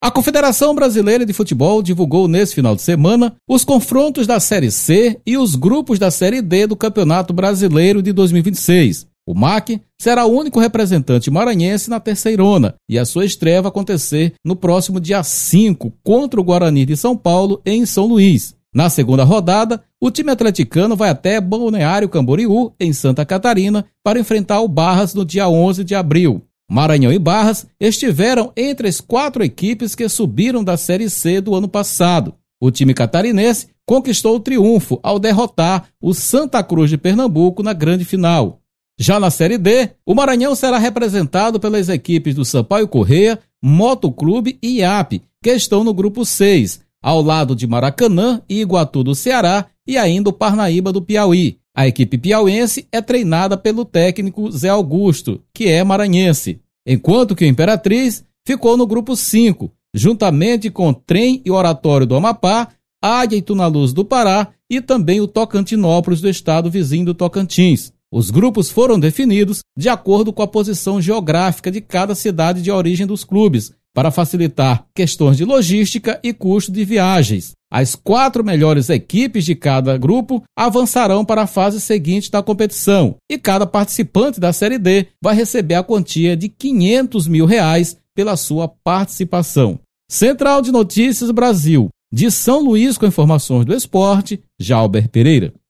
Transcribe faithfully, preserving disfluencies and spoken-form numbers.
A Confederação Brasileira de Futebol divulgou nesse final de semana os confrontos da Série C e os grupos da Série D do Campeonato Brasileiro de dois mil e vinte e seis. O M A C será o único representante maranhense na terceirona e a sua estreia vai acontecer no próximo dia cinco contra o Guarani de São Paulo em São Luís. Na segunda rodada, o time atleticano vai até Balneário Camboriú, em Santa Catarina, para enfrentar o Barras no dia onze de abril. Maranhão e Barras estiveram entre as quatro equipes que subiram da Série C do ano passado. O time catarinense conquistou o triunfo ao derrotar o Santa Cruz de Pernambuco na grande final. Já na Série D, o Maranhão será representado pelas equipes do Sampaio Corrêa, Motoclube e I A P, que estão no grupo seis, ao lado de Maracanã e Iguatu do Ceará e ainda o Parnaíba do Piauí. A equipe piauiense é treinada pelo técnico Zé Augusto, que é maranhense, enquanto que o Imperatriz ficou no grupo cinco, juntamente com o Trem e Oratório do Amapá, Águia e Tunaluz do Pará e também o Tocantinópolis do estado vizinho do Tocantins. Os grupos foram definidos de acordo com a posição geográfica de cada cidade de origem dos clubes, para facilitar questões de logística e custo de viagens. As quatro melhores equipes de cada grupo avançarão para a fase seguinte da competição e cada participante da Série D vai receber a quantia de quinhentos mil reais pela sua participação. Central de Notícias Brasil, de São Luís com informações do esporte, Jalber Pereira.